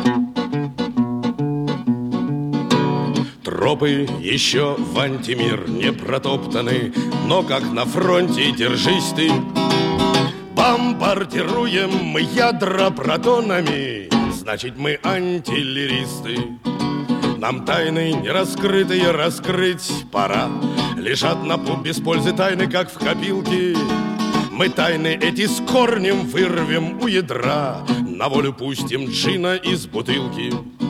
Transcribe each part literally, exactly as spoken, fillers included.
Тропы еще в антимир не протоптаны, но как на фронте держись ты. Бомбардируем мы ядра протонами, значит мы антиллеристы. Нам тайны нераскрытые раскрыть пора. Лежат на пуп без пользы тайны, как в копилке. Мы тайны эти с корнем вырвем у ядра, на волю пустим джина из бутылки.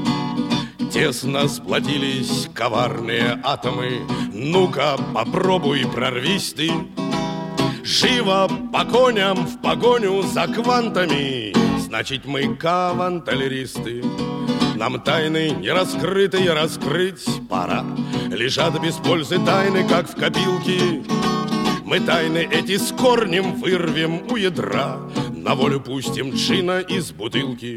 Тесно сплотились коварные атомы, ну-ка попробуй прорвись ты. Живо по коням в погоню за квантами, значит мы каванталеристы. Нам тайны нераскрытые раскрыть пора. Лежат без пользы тайны, как в копилке. Мы тайны эти с корнем вырвем у ядра, на волю пустим джина из бутылки.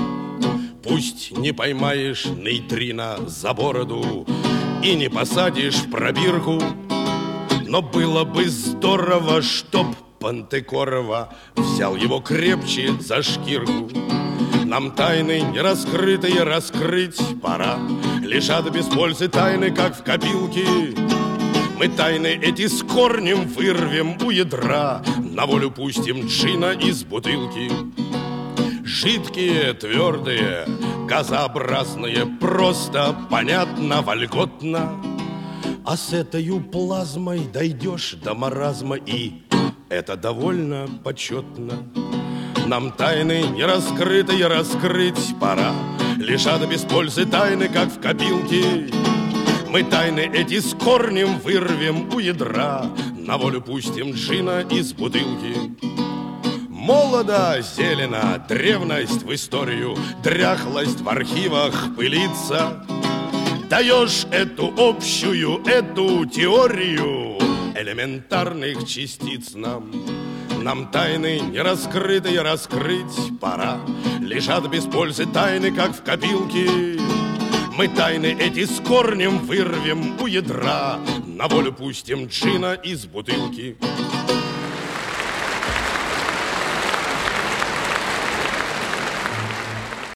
Пусть не поймаешь нейтрино за бороду и не посадишь в пробирку, но было бы здорово, чтоб Пантекорова взял его крепче за шкирку. Нам тайны нераскрытые раскрыть пора. Лежат без пользы тайны, как в копилке. Мы тайны эти с корнем вырвем у ядра, на волю пустим джина из бутылки. Жидкие, твердые, газообразные, просто, понятно, вольготно. А с этой плазмой дойдешь до маразма, и это довольно почетно. Нам тайны нераскрытые раскрыть пора. Лежат без пользы тайны, как в копилке. Мы тайны эти с корнем вырвем у ядра, на волю пустим джина из бутылки. Молодо, зелено, древность в историю, дряхлость в архивах пылится. Даешь эту общую, эту теорию элементарных частиц нам. Нам тайны нераскрытые раскрыть пора. Лежат без пользы тайны, как в копилке. Мы тайны эти с корнем вырвем у ядра, на волю пустим джина из бутылки.